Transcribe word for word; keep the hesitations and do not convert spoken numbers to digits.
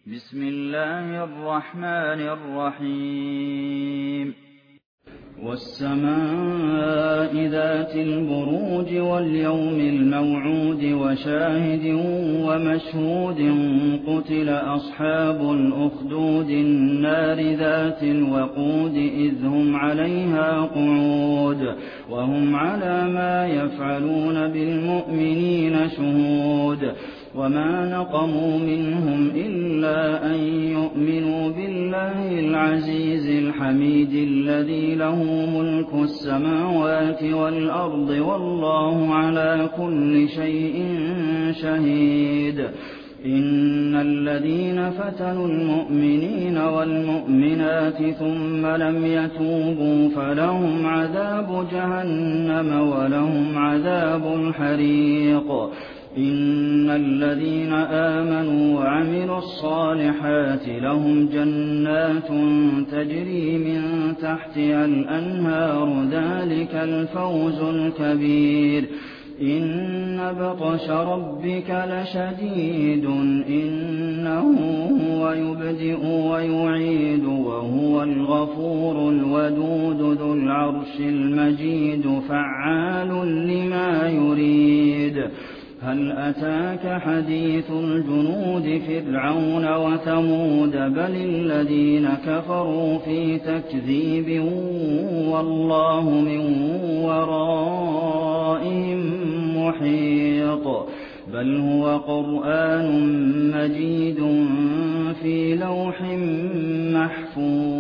بسم الله الرحمن الرحيم والسماء ذات البروج واليوم الموعود وشاهد ومشهود قتل أصحاب الأخدود النار ذات الوقود إذ هم عليها قعود وهم على ما يفعلون بالمؤمنين شهود وما نقموا منهم إلا أن يؤمنوا بالله العزيز الحميد الذي له ملك السماوات والأرض والله على كل شيء شهيد إن الذين فتنوا المؤمنين والمؤمنات ثم لم يتوبوا فلهم عذاب جهنم ولهم عذاب الحريق إن الذين آمنوا وعملوا الصالحات لهم جنات تجري من تحتها الأنهار ذلك الفوز الكبير إن بطش ربك لشديد إنه هو يبدئ ويعيد وهو الغفور الودود ذو العرش المجيد فعال لما يريد هل أتاك حديث الجنود فرعون وثمود بل الذين كفروا في تكذيب والله من ورائهم محيط بل هو قرآن مجيد في لوح محفوظ